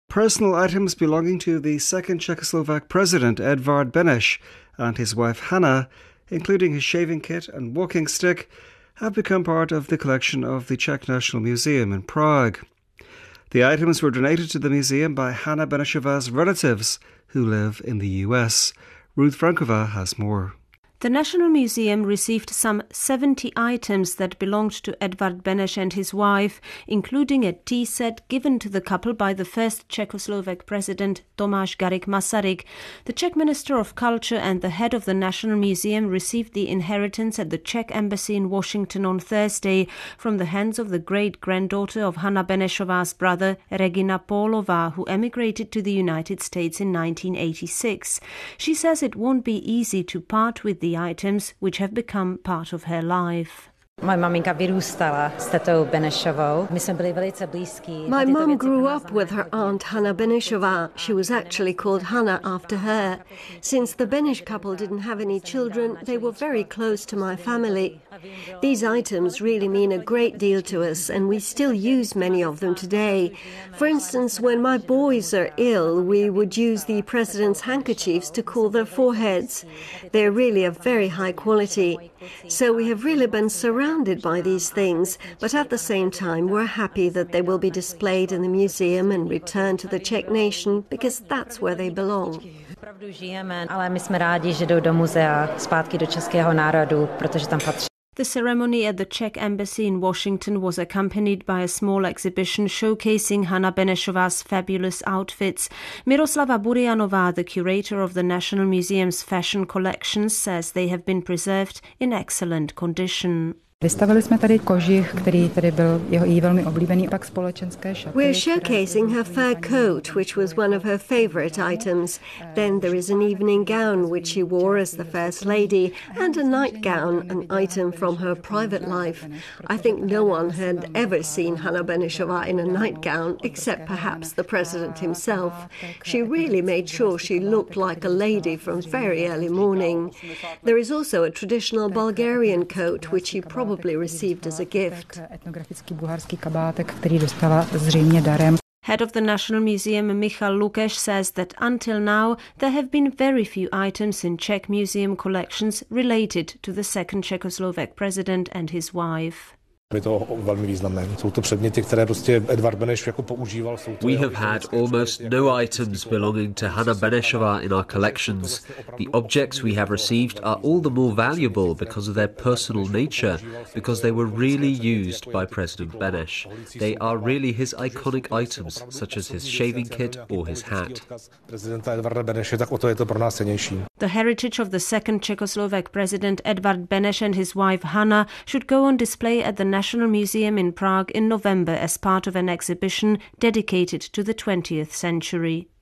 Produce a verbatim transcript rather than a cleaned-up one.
Personal items belonging to the second Czechoslovak president, Edvard Beneš, and his wife Hanna, including his shaving kit and walking stick, have become part of the collection of the Czech National Museum in Prague. The items were donated to the museum by Hanna Benešova's relatives, who live in the U S. Ruth Frankova has more. The National Museum received some seventy items that belonged to Edvard Beneš and his wife, including a tea set given to the couple by the first Czechoslovak president, Tomáš Garrigue Masaryk. The Czech Minister of Culture and the head of the National Museum received the inheritance at the Czech Embassy in Washington on Thursday from the hands of the great-granddaughter of Hanna Benešova's brother, Regina Pólová, who emigrated to the United States in nineteen eighty-six. She says it won't be easy to part with the items which have become part of her life. My maminka vyrůstala s tetou Benešovou. My jsme byli velice blízký. My mum grew up with her aunt Hanna Benešová. She was actually called Hanna after her. Since the Beneš couple didn't have any children, they were very close to my family. These items really mean a great deal to us, and we still use many of them today. For instance, when my boys are ill, we would use the president's handkerchiefs to cool their foreheads. They're really of very high quality. So we have really been surrounded by these things, but at the same time we're happy that they will be displayed in the museum and returned to the Czech nation, because that's where they belong. Opravdu žijeme, ale my jsme rádi, že jdou do muzea zpátky do českého národu, protože tam patří. The ceremony at the Czech Embassy in Washington was accompanied by a small exhibition showcasing Hanna Benešova's fabulous outfits. Miroslava Burianová, the curator of the National Museum's fashion collections, says they have been preserved in excellent condition. Vystavili jsme tady kožich, který tady byl jeho jí velmi oblíbený, pak společenské šaty. We're showcasing her fur coat, which was one of her favorite items. Then there is an evening gown which she wore as the First Lady, and a nightgown, an item from her private life. I think no one had ever seen Hanna Benešová in a nightgown, except perhaps the president himself. She really made sure she looked like a lady from very early morning. There is also a traditional Bulgarian coat, which she probably probably received as a gift. Head of the National Museum, Michal Lukeš, says that until now there have been very few items in Czech museum collections related to the second Czechoslovak president and his wife. We have had almost no items belonging to Hanna Benešová in our collections. The objects we have received are all the more valuable because of their personal nature, because they were really used by President Beneš. They are really his iconic items, such as his shaving kit or his hat. The heritage of the second Czechoslovak president Edvard Beneš and his wife Hanna should go on display at the National Museum in Prague in November as part of an exhibition dedicated to the twentieth century.